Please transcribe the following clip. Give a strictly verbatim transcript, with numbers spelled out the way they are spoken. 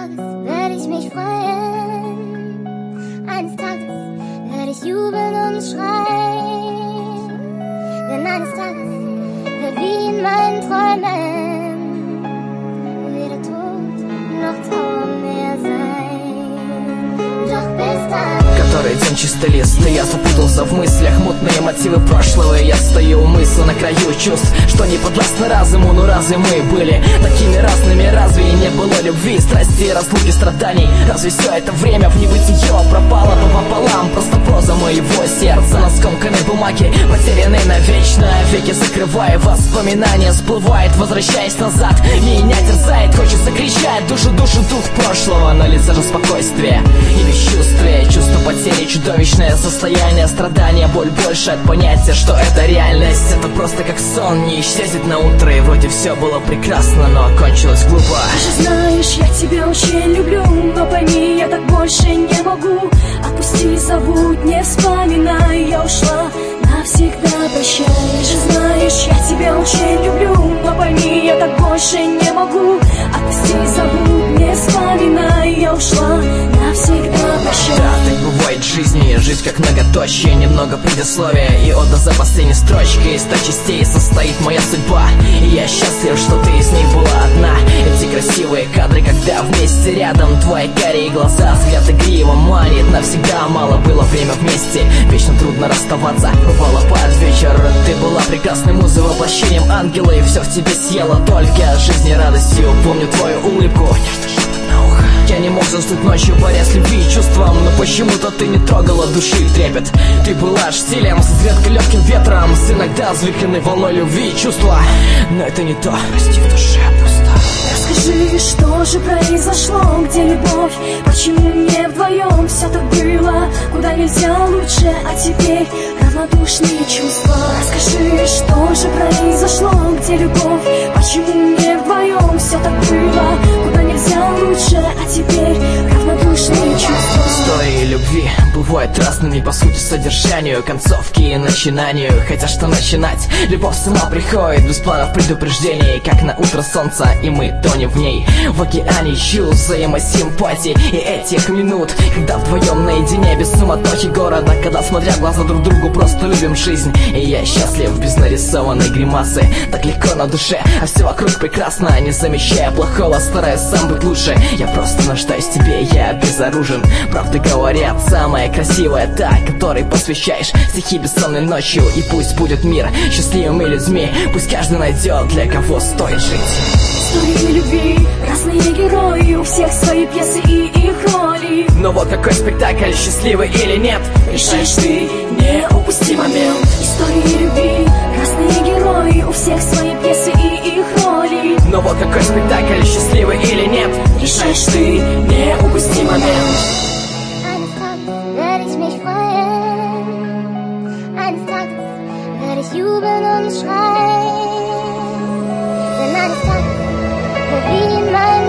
Tages werde ich mich freuen. Eines Tages werde ich jubeln und schreien. Denn eines Tages wird wie in meinen Träumen weder Tod noch Trauer mehr sein. Doch bis dann. Который день чистый лист, и я запутался в мыслях. Мутные мотивы прошлого, и я стою у мысли на краю чувств, что не подвластны разуму. Но разве мы были такими разными? Разве и не было любви, страсти, разлуки, страданий? Разве все это время в небытие пропало пополам? Просто проза моего сердца на скомканной бумаге, потерянной навечно. Веки закрывая, воспоминания всплывает, возвращаясь назад. Меня терзает, хочется кричать, душу, душу, дух прошлого. На лице же спокойствие и бесчувствие, чувство потери, чудовищное состояние, страдания, боль больше от понятия, что это реальность. Это просто как сон, не исчезнет на утро. И вроде все было прекрасно, но окончилось глупо. Ты же знаешь, я тебя очень люблю, но пойми, я так больше не могу. Отпусти, забудь, не вспоминай, я ушла навсегда, прощай. Ты же знаешь, я тебя очень люблю, но пойми, я так больше не могу. Отпусти, забудь, не вспоминай, я ушла навсегда, прощай. Да, так бывает в жизни, жизнь как многоточие, немного предисловия и ода за последней строчкой. Из ста частей состоит моя судьба, и я счастлив, что ты из них была одна. Эти красивые кадры, когда вместе рядом, твои карие глаза, взгляд игриво манит. Навсегда мало было время вместе, вечно трудно расставаться. Бывало под вечер, ты была прекрасной музой, воплощением ангела, и все в тебе съело только жизни радостью. Помню твою улыбку, нежно шепот на ухо. Я не мог заснуть ночью, борясь с любви и чувством, но почему-то ты не трогала души и трепет. Ты была штилем, с редко легким ветром, с иногда взвихренной волной любви и чувства. Но это не то, прости, в душе пусто. Расскажи, что же произошло, где любовь, почему не вдвоем все так было, куда нельзя лучше, а теперь равнодушные чувства. Расскажи, что же произошло, где любовь, почему не вдвоем все так было, куда нельзя лучше, а теперь равнодушные чувства. Истории любви бывают разными по сути содержанию, концовки и начинанию. Хотя что начинать, любовь сама приходит без планов предупреждений, как на утро солнца, и мы тонем в ней в океане чувств, взаимосимпатии и этих минут, когда вдвоем наедине без суматохи города, когда смотря в глаза друг другу просто любим жизнь. И я счастлив без нарисованной гримасы, так легко на душе, а все вокруг прекрасно, не замечая плохого, стараясь сам быть лучше. Я просто нуждаюсь в тебе, я безоружен. Правда говорят, самая красивая та, которой посвящаешь стихи бессонной ночью. И пусть будет мир счастливыми людьми, пусть каждый найдет, для кого стоит жить. Истории любви, разные герои, у всех свои пьесы и их роли. Но вот какой спектакль, счастливый или нет, решаешь ты, не упусти момент. Истории любви, разные герои, у всех свои пьесы и их роли. Но вот какой спектакль, счастливый или нет, решаешь ты, не упусти момент. Eines Tages werde ich mich freuen. Eines Tages werde ich jubeln und schreien. Denn eines Tages wird wie in meinem